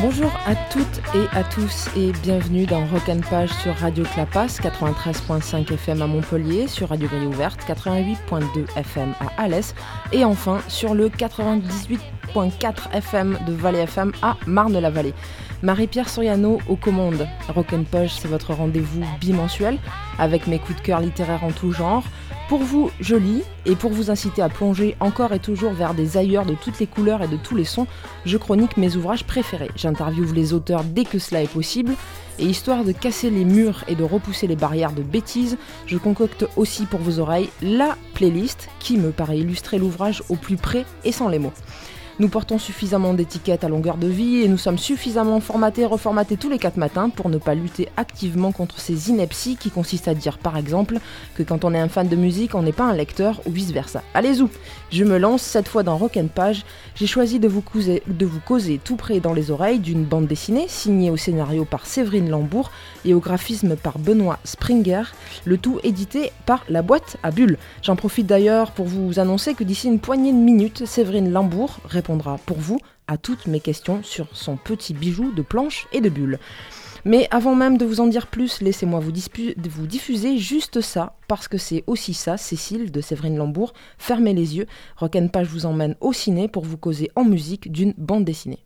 Bonjour à toutes et à tous et bienvenue dans Rock & Page sur Radio Clapas, 93.5 FM à Montpellier, sur Radio Grille Ouverte, 88.2 FM à Alès et enfin sur le 98.4 FM de Valais FM à Marne-la-Vallée. Marie-Pierre Soriano aux commandes. Rock & Page, c'est votre rendez-vous bimensuel avec mes coups de cœur littéraires en tout genre. Pour vous, je lis, et pour vous inciter à plonger encore et toujours vers des ailleurs de toutes les couleurs et de tous les sons, je chronique mes ouvrages préférés. J'interviewe les auteurs dès que cela est possible, et histoire de casser les murs et de repousser les barrières de bêtises, je concocte aussi pour vos oreilles la playlist qui me paraît illustrer l'ouvrage au plus près et sans les mots. Nous portons suffisamment d'étiquettes à longueur de vie et nous sommes suffisamment formatés et reformatés tous les 4 matins pour ne pas lutter activement contre ces inepties qui consistent à dire par exemple que quand on est un fan de musique, on n'est pas un lecteur ou vice versa. Allez-y, je me lance cette fois dans Rock & Page. J'ai choisi de vous causer tout près dans les oreilles d'une bande dessinée signée au scénario par Séverine Lambour et au graphisme par Benoît Springer, le tout édité par La Boîte à Bulles. J'en profite d'ailleurs pour vous annoncer que d'ici une poignée de minutes, Séverine Lambour répondra pour vous à toutes mes questions sur son petit bijou de planches et de bulles. Mais avant même de vous en dire plus, laissez-moi vous diffuser juste ça, parce que c'est aussi ça, Cécile de Séverine Lambour. Fermez les yeux, Rock & Page vous emmène au ciné pour vous causer en musique d'une bande dessinée.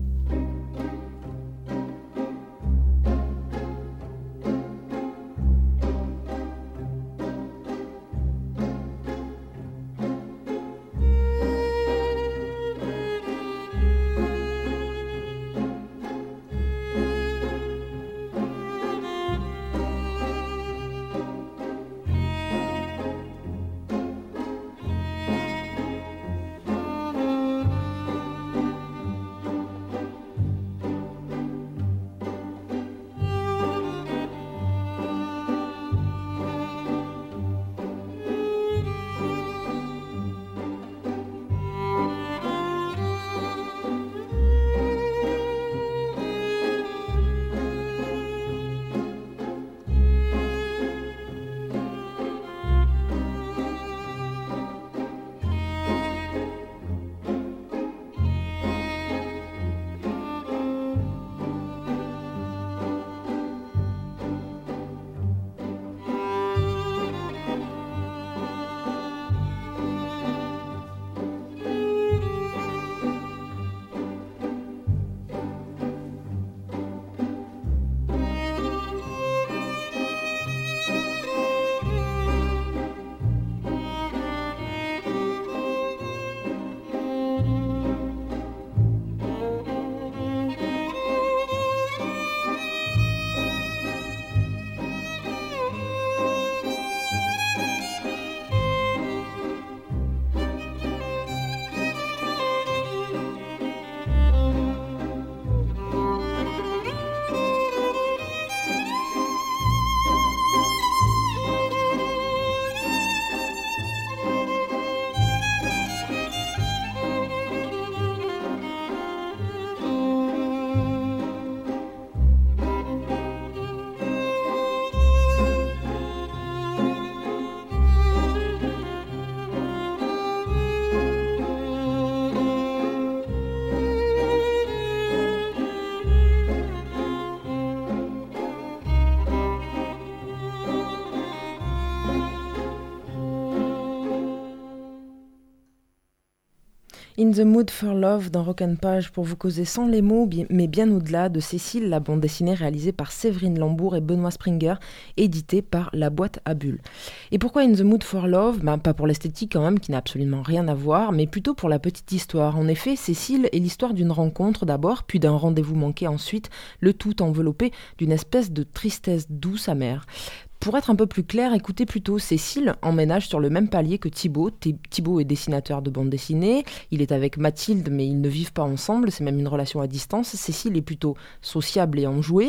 In the Mood for Love dans Rock & Page pour vous causer sans les mots, mais bien au-delà de Cécile, la bande dessinée réalisée par Séverine Lambour et Benoît Springer, éditée par La Boîte à Bulles. Et pourquoi In the Mood for Love ? Pas pour l'esthétique quand même, qui n'a absolument rien à voir, mais plutôt pour la petite histoire. En effet, Cécile est l'histoire d'une rencontre d'abord, puis d'un rendez-vous manqué ensuite, le tout enveloppé d'une espèce de tristesse douce amère. Pour être un peu plus clair, écoutez plutôt, Cécile emménage sur le même palier que Thibaut. Thibaut est dessinateur de bande dessinée, il est avec Mathilde mais ils ne vivent pas ensemble, c'est même une relation à distance. Cécile est plutôt sociable et enjouée.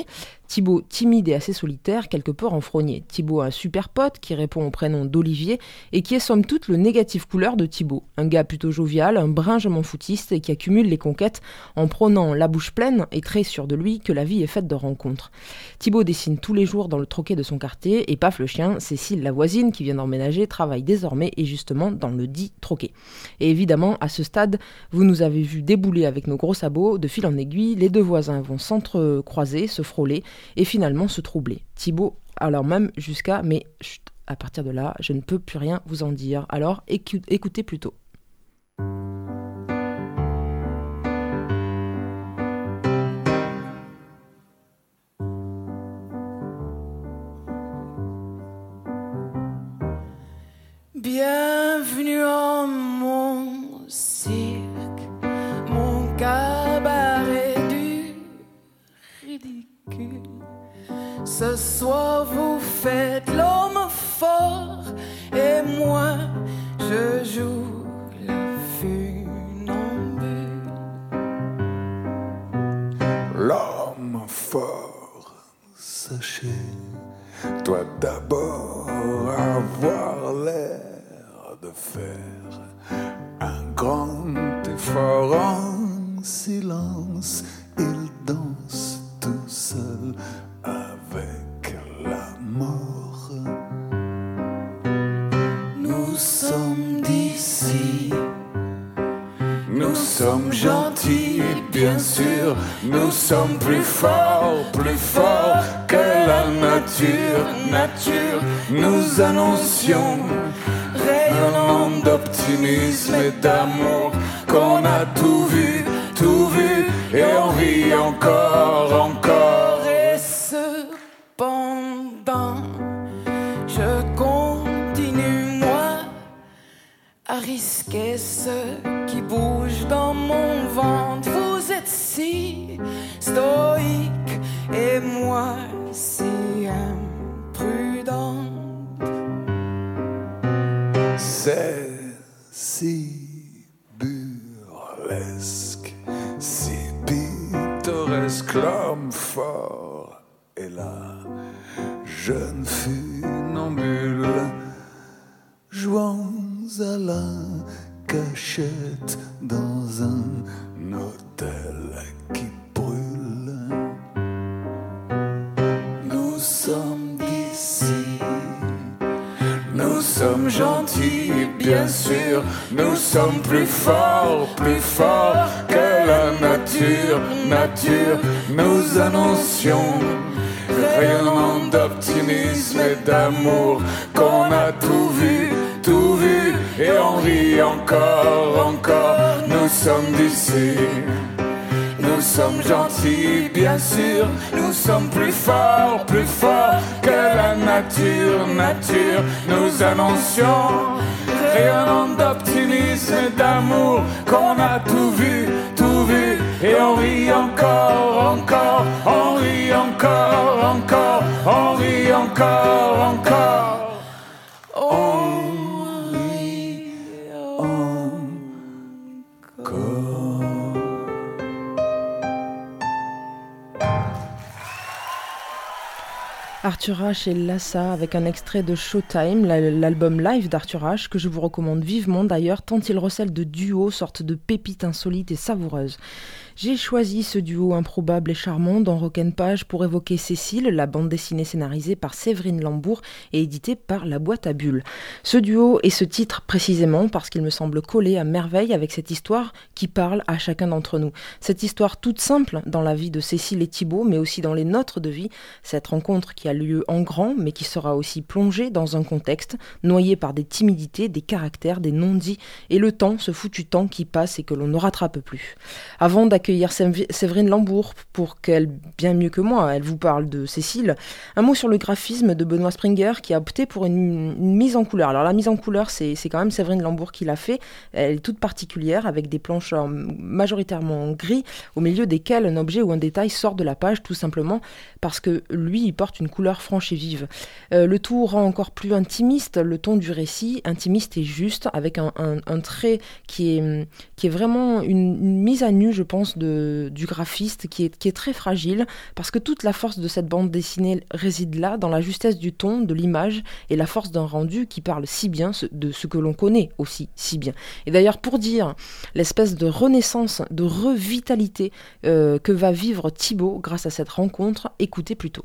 Thibaut, timide et assez solitaire, quelque peu renfrogné. Thibaut a un super pote qui répond au prénom d'Olivier et qui est somme toute le négatif couleur de Thibaut. Un gars plutôt jovial, un brin je m'en foutiste et qui accumule les conquêtes en prônant la bouche pleine et très sûr de lui que la vie est faite de rencontres. Thibaut dessine tous les jours dans le troquet de son quartier et paf le chien, Cécile la voisine qui vient d'emménager travaille désormais et justement dans le dit troquet. Et évidemment, à ce stade, vous nous avez vu débouler avec nos gros sabots, de fil en aiguille, les deux voisins vont s'entrecroiser, se frôler et finalement se troubler. Thibaut, alors même jusqu'à, mais chut, à partir de là, je ne peux plus rien vous en dire, alors écoutez plutôt. Bienvenue en mon cirque, mon cabaret du ridicule. Ce soir vous faites l'homme fort et moi je joue la funambule. L'homme fort, sachez, doit d'abord avoir l'air de faire un grand effort en silence. Il danse tout seul avec la mort. Nous sommes d'ici, nous sommes gentils, bien sûr. Nous sommes plus forts que la nature. Nous annoncions rayonnant d'optimisme et d'amour qu'on a tout vu, et on rit encore. Et cependant, je continue moi à risquer ce qui bouge dans mon ventre. Vous êtes si stoïque et moi si imprudente. C'est si burlesque, si pittoresque. L'homme fort et la jeune funambule, jouant à la cachette dans un hôtel qui brûle. Nous sommes d'ici, nous sommes gentils, bien sûr. Nous sommes plus forts que la nature. Nous annoncions rayonnant d'optimisme et d'amour qu'on a tout vu, et on rit encore. Nous sommes d'ici, nous sommes gentils, bien sûr. Nous sommes plus forts que la nature. Nous annoncions rayonnant d'optimisme et d'amour qu'on a tout vu, et on rit encore. On rit encore. On rit encore. Arthur H et Lassa avec un extrait de Showtime, l'album live d'Arthur H que je vous recommande vivement d'ailleurs tant il recèle de duos, sorte de pépites insolites et savoureuses. J'ai choisi ce duo improbable et charmant dans Rock'n Page pour évoquer Cécile, la bande dessinée scénarisée par Séverine Lambourg et éditée par La Boîte à Bulles. Ce duo et ce titre précisément parce qu'il me semble coller à merveille avec cette histoire qui parle à chacun d'entre nous. Cette histoire toute simple dans la vie de Cécile et Thibaut, mais aussi dans les nôtres de vie. Cette rencontre qui a lieu en grand, mais qui sera aussi plongée dans un contexte, noyé par des timidités, des caractères, des non-dits, et le temps, ce foutu temps qui passe et que l'on ne rattrape plus. Avant d'accueillir Séverine Lambourg pour qu'elle, bien mieux que moi, elle vous parle de Cécile, un mot sur le graphisme de Benoît Springer qui a opté pour une mise en couleur. Alors la mise en couleur, c'est quand même Séverine Lambourg qui l'a fait. Elle est toute particulière avec des planches majoritairement gris au milieu desquels un objet ou un détail sort de la page tout simplement parce que lui, il porte une couleur couleurs franches et vives. Le tout rend encore plus intimiste le ton du récit, intimiste et juste, avec un trait qui est vraiment une mise à nu, je pense, du graphiste, qui est très fragile, parce que toute la force de cette bande dessinée réside là, dans la justesse du ton, de l'image, et la force d'un rendu qui parle si bien de ce que l'on connaît aussi si bien. Et d'ailleurs, pour dire l'espèce de renaissance, de revitalité que va vivre Thibaut grâce à cette rencontre, écoutez plutôt.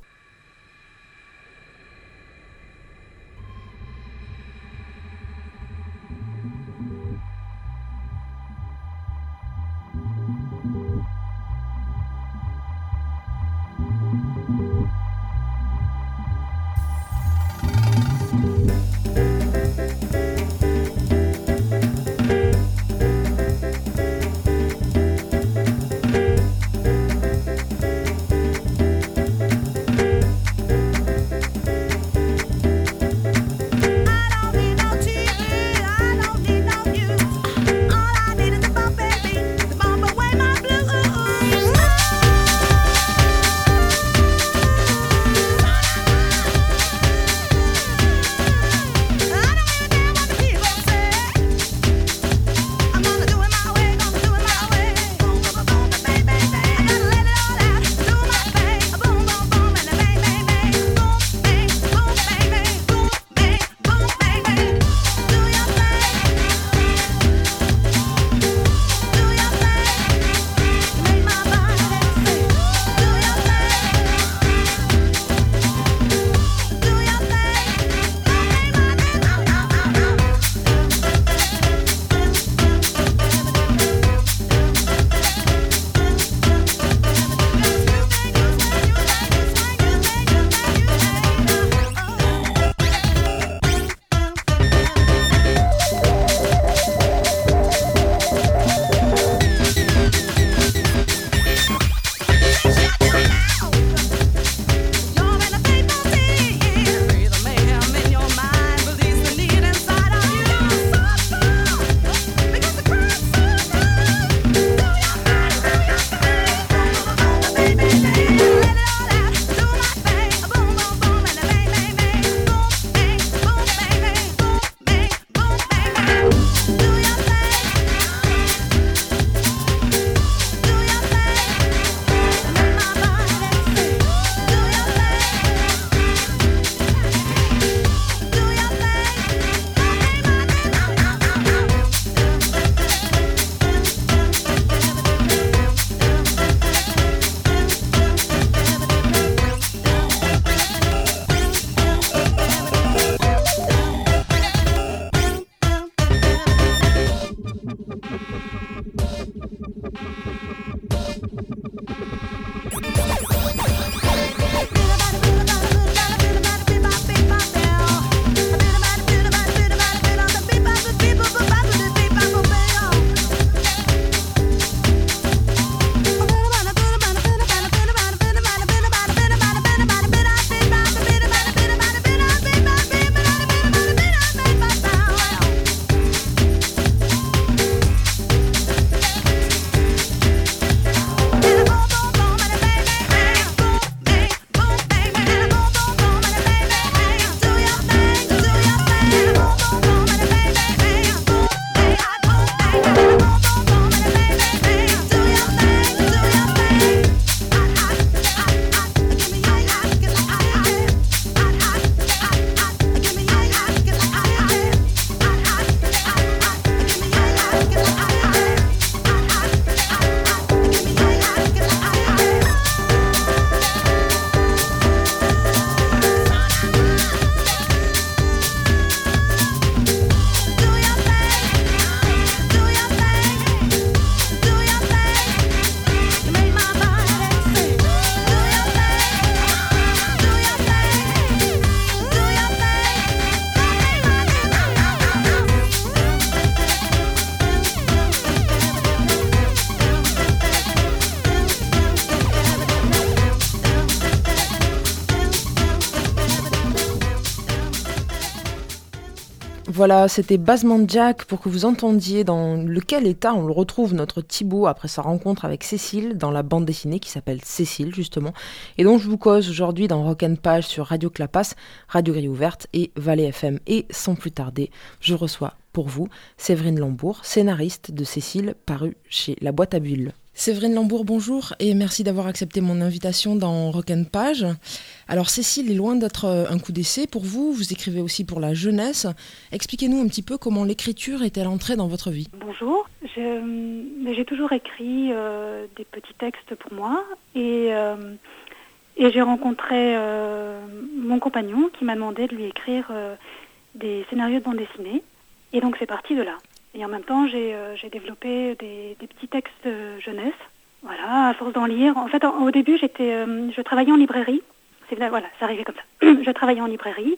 Voilà, c'était Basement Jack pour que vous entendiez dans lequel état on le retrouve, notre Thibaut, après sa rencontre avec Cécile dans la bande dessinée qui s'appelle Cécile, justement, et dont je vous cause aujourd'hui dans Rock & Page sur Radio Clapas, Radio Grille Ouverte et Valais FM. Et sans plus tarder, je reçois pour vous Séverine Lambourg, scénariste de Cécile, paru chez La Boîte à Bulles. Séverine Lambourg, bonjour et merci d'avoir accepté mon invitation dans Rock & Page. Alors Cécile est loin d'être un coup d'essai pour vous, vous écrivez aussi pour la jeunesse. Expliquez-nous un petit peu comment l'écriture est-elle entrée dans votre vie. Bonjour, j'ai toujours écrit des petits textes pour moi et j'ai rencontré mon compagnon qui m'a demandé de lui écrire des scénarios de bande dessinée et donc c'est parti de là. Et en même temps, j'ai développé des petits textes jeunesse. Voilà, à force d'en lire. En fait, au début, je travaillais en librairie. Voilà, ça arrivait comme ça. Je travaillais en librairie.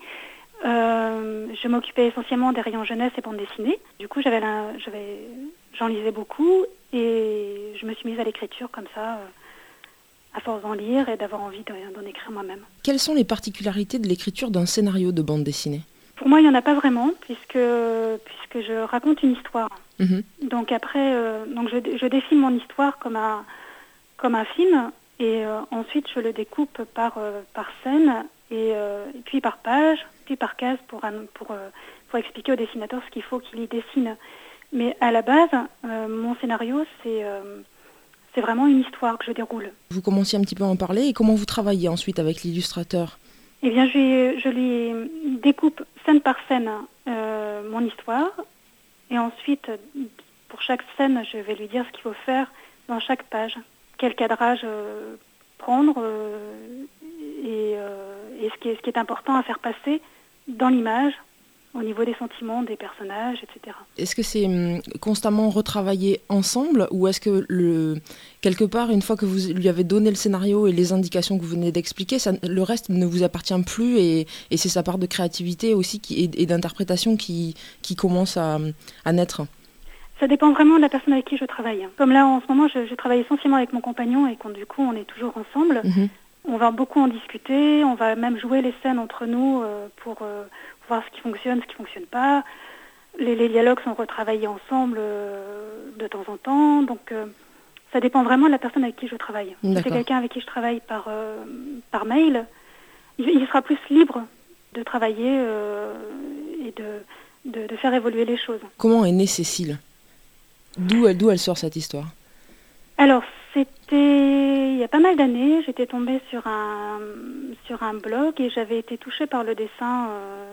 Je m'occupais essentiellement des rayons jeunesse et bande dessinée. Du coup, j'en lisais beaucoup et je me suis mise à l'écriture comme ça, à force d'en lire et d'avoir envie d'en écrire moi-même. Quelles sont les particularités de l'écriture d'un scénario de bande dessinée ? Pour moi, il n'y en a pas vraiment, puisque je raconte une histoire. Mmh. Donc après, je défile mon histoire comme un film, et ensuite je le découpe par scène, et puis par page, puis par case, pour expliquer au dessinateur ce qu'il faut qu'il y dessine. Mais à la base, mon scénario, c'est vraiment une histoire que je déroule. Vous commenciez un petit peu à en parler, et comment vous travaillez ensuite avec l'illustrateur ? Eh bien, je lui découpe scène par scène mon histoire. Et ensuite, pour chaque scène, je vais lui dire ce qu'il faut faire dans chaque page. Quel cadrage prendre et ce qui est important à faire passer dans l'image, au niveau des sentiments des personnages, etc. Est-ce que c'est constamment retravaillé ensemble ou est-ce que quelque part, une fois que vous lui avez donné le scénario et les indications que vous venez d'expliquer, le reste ne vous appartient plus et c'est sa part de créativité aussi et d'interprétation qui commence à naître? Ça dépend vraiment de la personne avec qui je travaille. Comme là, en ce moment, je travaille essentiellement avec mon compagnon et du coup, on est toujours ensemble. Mm-hmm. On va beaucoup en discuter, on va même jouer les scènes entre nous pour voir ce qui fonctionne, ce qui ne fonctionne pas. Les dialogues sont retravaillés ensemble de temps en temps. Donc, ça dépend vraiment de la personne avec qui je travaille. Si c'est quelqu'un avec qui je travaille par mail, il sera plus libre de travailler et de faire évoluer les choses. Comment est née Cécile ? D'où elle sort cette histoire ? Alors, c'était il y a pas mal d'années, j'étais tombée sur un blog et j'avais été touchée par le dessin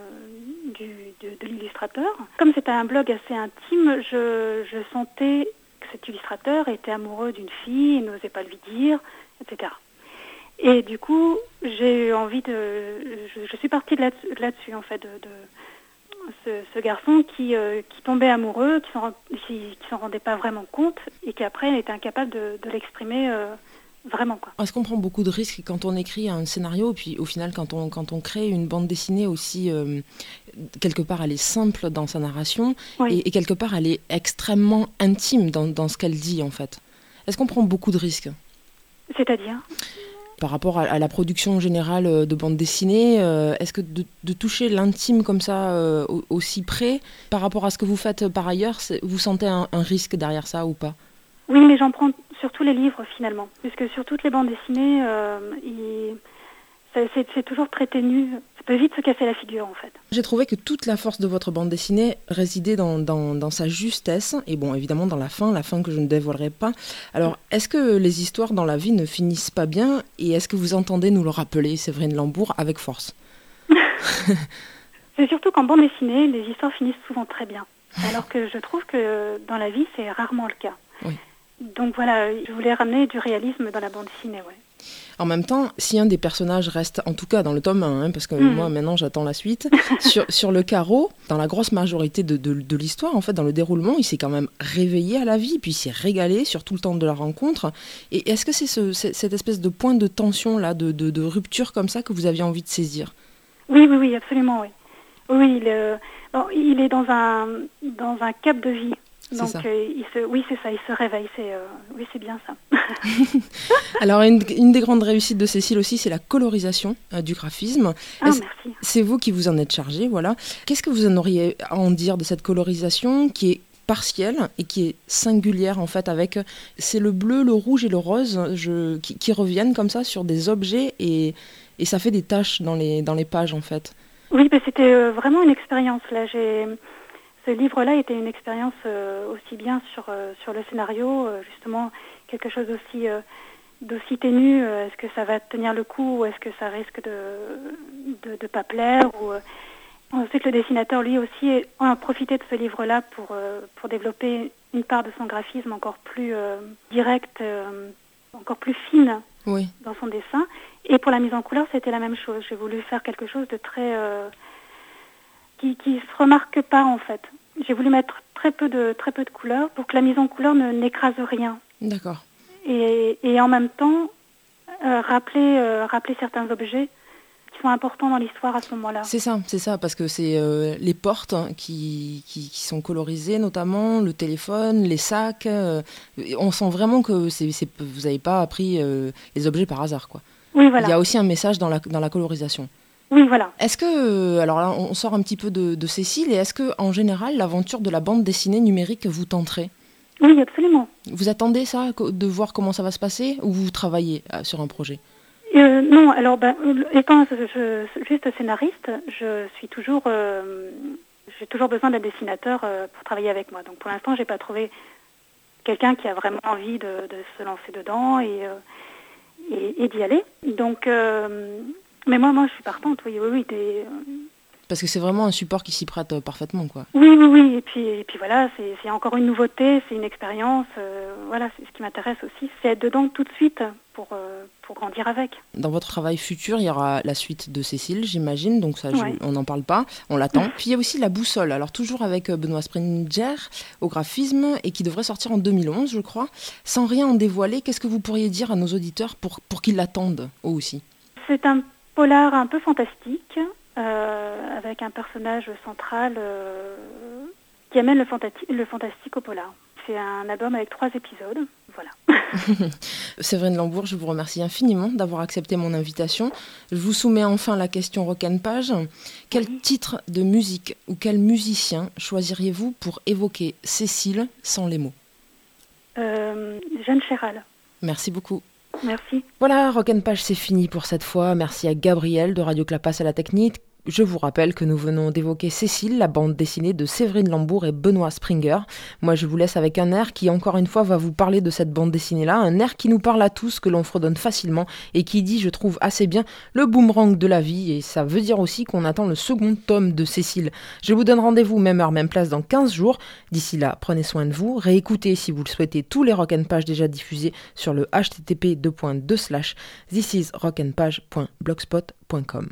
de l'illustrateur. Comme c'était un blog assez intime, je sentais que cet illustrateur était amoureux d'une fille et n'osait pas lui dire, etc. Et du coup, j'ai eu envie je suis partie là-dessus en fait, ce garçon qui tombait amoureux, qui s'en rendait pas vraiment compte et qui après était incapable de l'exprimer vraiment, quoi. Est-ce qu'on prend beaucoup de risques quand on écrit un scénario et puis au final quand on crée une bande dessinée aussi quelque part elle est simple dans sa narration, oui. et quelque part elle est extrêmement intime dans ce qu'elle dit en fait. Est-ce qu'on prend beaucoup de risques ? C'est-à-dire ? Par rapport à la production générale de bande dessinée, est-ce que de toucher l'intime comme ça aussi près, par rapport à ce que vous faites par ailleurs, vous sentez un risque derrière ça ou pas ? Oui, mais j'en prends sur tous les livres finalement, puisque sur toutes les bandes dessinées, c'est toujours très ténu. Ça peut vite se casser la figure en fait. J'ai trouvé que toute la force de votre bande dessinée résidait dans sa justesse, et bon évidemment dans la fin que je ne dévoilerai pas. Alors est-ce que les histoires dans la vie ne finissent pas bien, et est-ce que vous entendez nous le rappeler, Séverine Lambourg, avec force ? C'est surtout qu'en bande dessinée, les histoires finissent souvent très bien, alors que je trouve que dans la vie c'est rarement le cas. Oui. Donc voilà, je voulais ramener du réalisme dans la bande dessinée, ouais. En même temps, si un des personnages reste, en tout cas dans le tome 1, parce que moi maintenant j'attends la suite, sur le carreau, dans la grosse majorité de l'histoire, en fait, dans le déroulement, il s'est quand même réveillé à la vie, puis il s'est régalé sur tout le temps de la rencontre. Et est-ce que c'est cette espèce de point de tension, là, de rupture comme ça que vous aviez envie de saisir ? Oui, absolument, oui. Oui, il est dans un cap de vie. Donc c'est ça. Oui, c'est ça, il se réveille. Oui, c'est bien ça. Alors, une des grandes réussites de Cécile aussi, c'est la colorisation du graphisme. Merci. C'est vous qui vous en êtes chargée, voilà. Qu'est-ce que vous en auriez à en dire de cette colorisation qui est partielle et qui est singulière en fait c'est le bleu, le rouge et le rose qui reviennent comme ça sur des objets et ça fait des taches dans les pages en fait. Oui, c'était vraiment une expérience là. Ce livre-là était une expérience aussi bien sur le scénario, justement quelque chose d'aussi ténu. Est-ce que ça va tenir le coup ou est-ce que ça risque de pas plaire Ensuite, le dessinateur, lui aussi, a profité de ce livre-là pour développer une part de son graphisme encore plus directe, encore plus fine dans son dessin. Et pour la mise en couleur, c'était la même chose. J'ai voulu faire quelque chose de très... qui se remarque pas, en fait. J'ai voulu mettre très peu de couleurs pour que la mise en couleur n'écrase rien. D'accord. Et en même temps, rappeler certains objets qui sont importants dans l'histoire à ce moment-là. C'est ça, parce que c'est les portes qui sont colorisées notamment, le téléphone, les sacs. On sent vraiment que vous n'avez pas pris les objets par hasard, quoi. Oui, voilà. Il y a aussi un message dans la colorisation. Oui, voilà. Est-ce que, alors là, on sort un petit peu de Cécile, et est-ce que, en général, l'aventure de la bande dessinée numérique vous tenterait ? Oui, absolument. Vous attendez ça, de voir comment ça va se passer, ou vous travaillez sur un projet ? Non, alors étant juste scénariste, j'ai toujours besoin d'un dessinateur pour travailler avec moi. Donc pour l'instant, j'ai pas trouvé quelqu'un qui a vraiment envie de se lancer dedans et d'y aller. Donc, mais moi, je suis partante. Oui. Parce que c'est vraiment un support qui s'y prête parfaitement, quoi. Oui. Et puis voilà, c'est encore une nouveauté, c'est une expérience. Voilà, c'est ce qui m'intéresse aussi, c'est être dedans tout de suite pour grandir avec. Dans votre travail futur, il y aura la suite de Cécile, j'imagine, donc ça, on n'en parle pas, on l'attend. Puis il y a aussi La Boussole, alors toujours avec Benoît Springer au graphisme, et qui devrait sortir en 2011, je crois. Sans rien en dévoiler, qu'est-ce que vous pourriez dire à nos auditeurs pour qu'ils l'attendent, eux aussi ? C'est un polar un peu fantastique, avec un personnage central qui amène le fantastique au polar. C'est un album avec 3 épisodes, voilà. Séverine Lambourg, je vous remercie infiniment d'avoir accepté mon invitation. Je vous soumets enfin la question Rock&Page. Quel titre de musique ou quel musicien choisiriez-vous pour évoquer Cécile sans les mots ? Jeanne Chéral. Merci beaucoup. Merci. Voilà, Rock&Page, c'est fini pour cette fois. Merci à Gabriel de Radio Clapas à la technique. Je vous rappelle que nous venons d'évoquer Cécile, la bande dessinée de Séverine Lambourg et Benoît Springer. Moi, je vous laisse avec un air qui, encore une fois, va vous parler de cette bande dessinée-là. Un air qui nous parle à tous, que l'on fredonne facilement et qui dit, je trouve assez bien, le boomerang de la vie. Et ça veut dire aussi qu'on attend le second tome de Cécile. Je vous donne rendez-vous, même heure, même place, dans 15 jours. D'ici là, prenez soin de vous. Réécoutez, si vous le souhaitez, tous les Rock&Page déjà diffusés sur le http://thisisrockandpage.blogspot.com.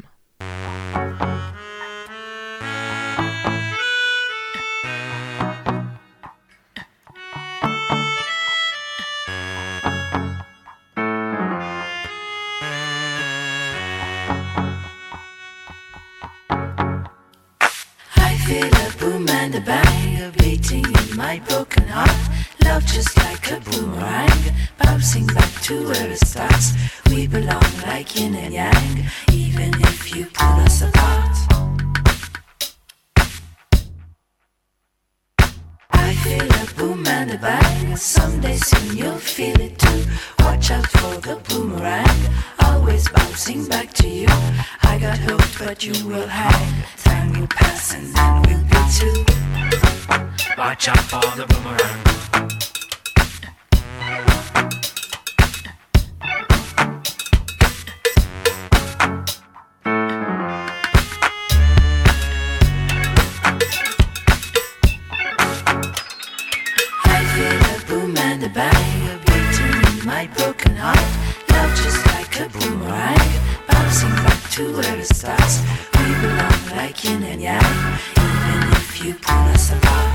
Feel a boom and a bang, a beating in my broken heart. Love just like a boomerang, bouncing back to where it starts. We belong like yin and yang, even if you pull us apart. I feel a boom and a bang, someday soon you'll feel it too. Watch out for the boomerang, always bouncing back to you. I got hooked but you will hang, time will pass and then we'll be two. Watch out for the boomerang. I feel a boom and a bang, a beating in my broken heart. Love just like a boomerang, bouncing back to where it starts. We belong like yin and yang, even if you pull us apart.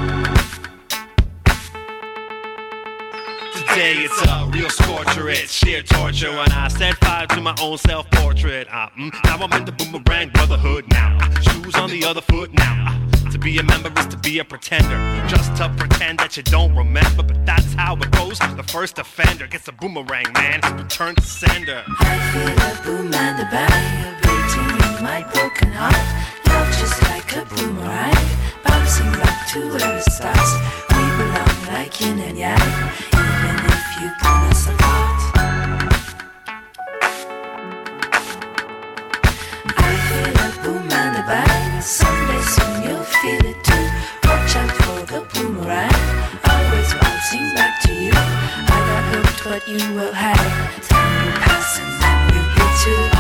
Today it's a real scorcher, it's sheer torture when I set fire to my own self-portrait. Now I'm in the boomerang brotherhood now. Shoes on the other foot now. To be a member is to be a pretender. Just to pretend that you don't remember, but that's how it goes. The first offender gets a boomerang, man. Return to sender. I feel a boom and a bang, beating in my broken heart. Love just like a boomerang, bouncing back to where it starts. We belong like yin and yang, even if you pull us apart. I feel a boom and a bang, someday soon you'll feel it too. Watch out for the boomerang, always bouncing back to you. I got hooked but you will have, time will pass and then you'll be too.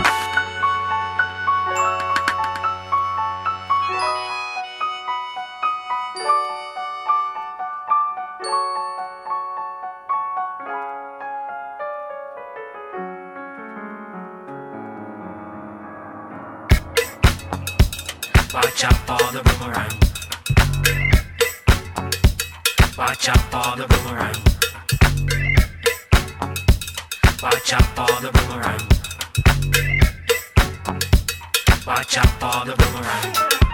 Watch out for the boomerang. Watch out for the boomerang. Watch out for the boomerang. Watch out for the boomerang.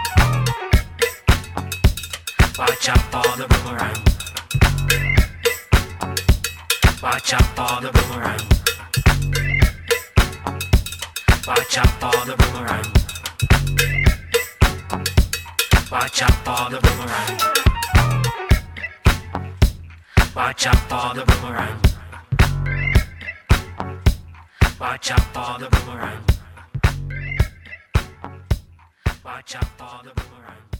Watch out for the boomerang. Watch out for the boomerang. Watch out for the boomerang. Watch out for the boomerang. Watch out for the boomerang. Watch out for the boomerang. Watch out for the boomerang.